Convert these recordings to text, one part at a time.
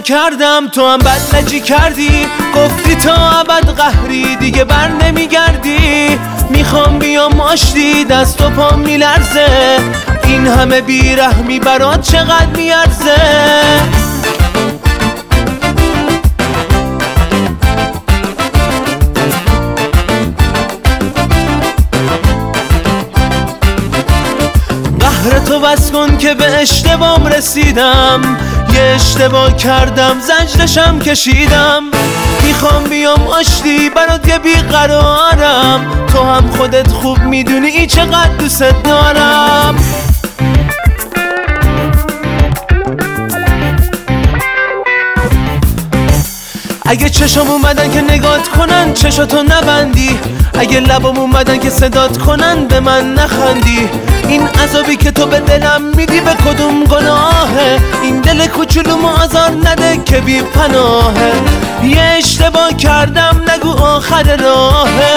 کردم تو هم بدلجی کردی، گفتی تا ابد قهری دیگه بر نمیگردی. میخوام بیام آشتی دست و پام میلرزه، این همه بیرحمی برات چقدر میارزه. قهر تو بس کن که به اشتباهم رسیدم، یه اشتباه کردم زجرشم کشیدم. میخوام بیام آشتی برات یه بیقرارم، تو هم خودت خوب میدونی چقدر دوست دارم. اگه چشم اومدن که نگات کنن چشاتو نبندی، اگه لبم اومدن که صدات کنن به من نخندی. این عذابی که تو به دلم میدی به کدوم گناهه؟ این دل کوچولومو آزار نده که بی پناهه. یه اشتباه کردم نگو آخر راهه.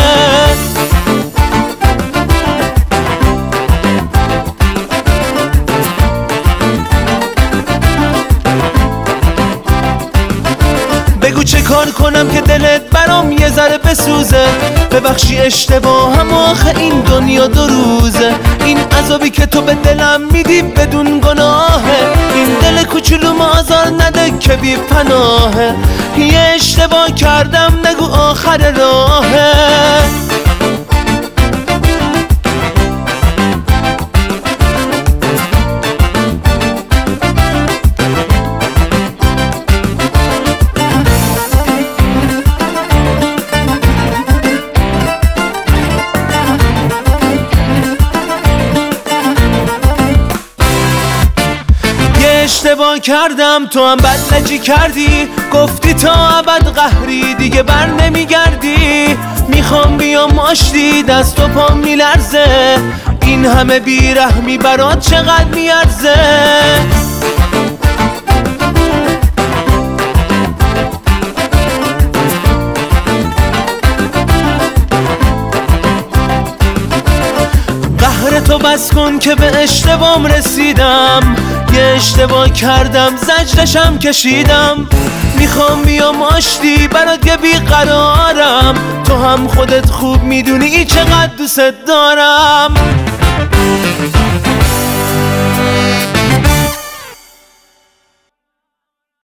بگو چه کار کنم که دلت برام یه ذره بسوزه، ببخشی اشتباهم آخه این دنیا دو روزه. این عذابی که تو به دلم میدی بدون گناهه، این دل کوچولوم آزار نده که بی پناهه. یه اشتباه کردم نگو آخر راهه. اشتباه کردم تو هم بدلجی کردی، گفتی تا ابد قهری دیگه بر نمیگردی. میخوام بیام آشتی دست و پام میلرزه، این همه بیرحمی برات چقدر میارزه. قهر تو بس کن که به اشتباهم رسیدم، یه اشتباه کردم زجرشم کشیدم. میخوام بیام آشتی برات یه بیقرارم، تو هم خودت خوب میدونی چقدر دوست دارم.